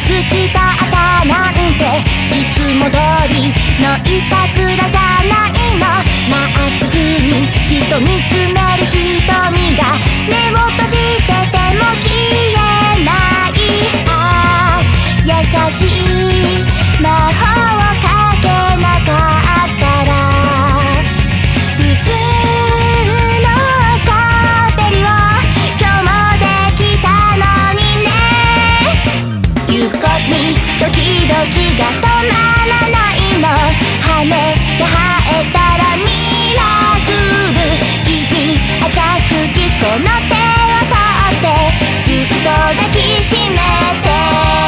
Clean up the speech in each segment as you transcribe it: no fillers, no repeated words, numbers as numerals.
好きだったなんていつも通りのいたずらじゃないの。まっすぐにじっと見つめる瞳が目を閉じてても消えない。ああ優しい魔法をかけなかったら普通のおしゃべりを今日もできたのにね。ゆっこりドキドキが止まらないの。羽が生えたらミラクル。Give me a chance to kiss この手を取ってぎゅっと抱きしめて。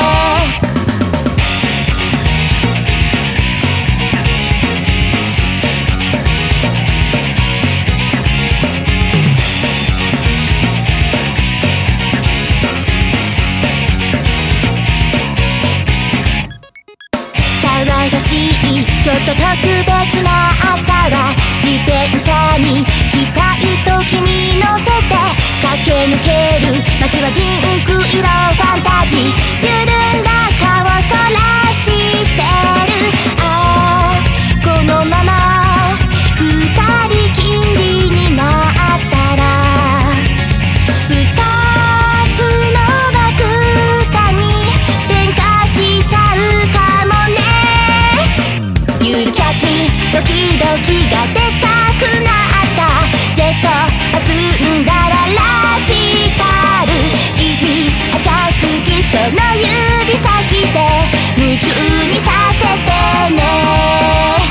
騒がしいちょっと特別な朝は自転車に期待と君乗せて駆け抜ける街はピンク色ファンタジー。緩んだ顔そらしてる。ああこのまま二人きりになったら二つの爆弾に点火しちゃうかもね。ゆるキャッチドキドキがでかくなったジェットを積んだらラジカル。Give me a chance to kiss その指先で夢中にさせてね。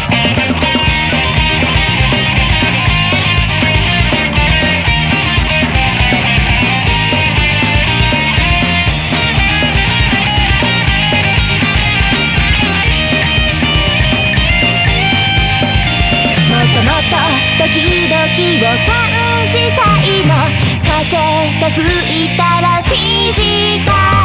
もっともっとドキドキを感じたいの。風が吹いたらフィジカル